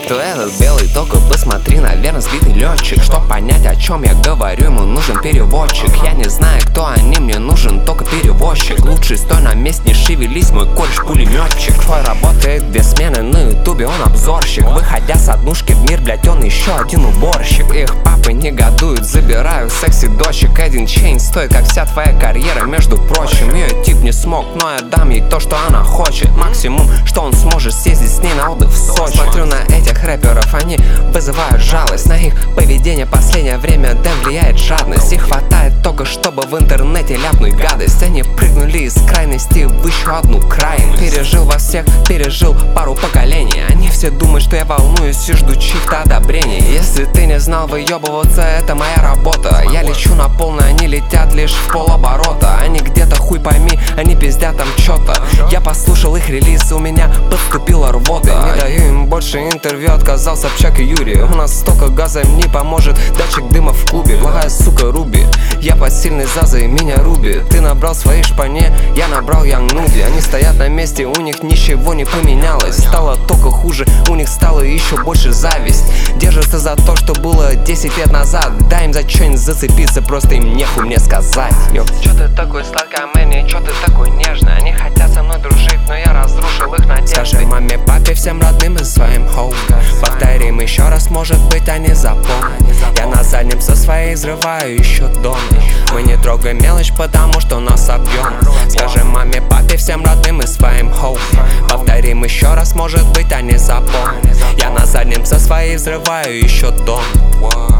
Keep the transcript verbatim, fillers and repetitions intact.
Кто этот белый, только посмотри, наверное, сбитый летчик. Чтоб понять, о чем я говорю, ему нужен переводчик. Я не знаю, кто они, мне нужен только перевозчик. Лучше стой на месте, не шевелись, мой кореш пулеметчик. Твой работает две смены на ютубе, он обзорщик. Выходя с однушки в мир, блять, он еще один уборщик. Их папы негодуют, забираю секси дочек. Один чейн стоит, как вся твоя карьера, между прочим. Ее тип не смог, но я дам ей то, что она хочет. Максимум, что он сможет съездить с ней на отдых в Сочи. Смотрю на этих рэперов, они вызывают жалость. На их поведение последнее время да влияет жадность. И хватает только, чтобы в интернете ляпнуть гадость. Они прыгнули из крайности в еще одну крайность. Пережил во всех, пережил пару поколений. Они все думают, что я волнуюсь и жду чьих-то одобрений. Если ты не знал, выебываться — это моя работа. Я лечу на полную, они летят лишь в полоборота. Они где-то хуй пойми, они пиздят там чё-то. Я послушал их релиз, у меня подступила рвота. Не даю им больше интервью, отказал Собчак и Юрий. У нас столько газа, им не поможет датчик дыма в клубе. Плохая сука Руби, я посильный Заза и меня Руби. Ты набрал своей шпане, я набрал Янг Нуби. Они стоят на месте, у них ничего не поменялось. Стало только хуже, у них стало еще больше зависть. Держатся за то, что было десять лет назад. Дай им за что-нибудь зацепиться, просто им нехуй мне сказать. Йо. Чё ты такой сладкий, Мэнни, чё ты такой нежный? Они хотят со мной дружить, но я разрушил их надежды. Скажи маме, папе, всем родным и своим хоу. Повторим еще раз, может быть, они запомнят. Я на заднем со своей взрываю еще дома. Мы не трогаем мелочь, потому что нас объем. Скажи маме, папе, всем родным и своим хоу. Повторим еще раз, может быть, они запомнят. Я на заднем со своей взрываю еще дома.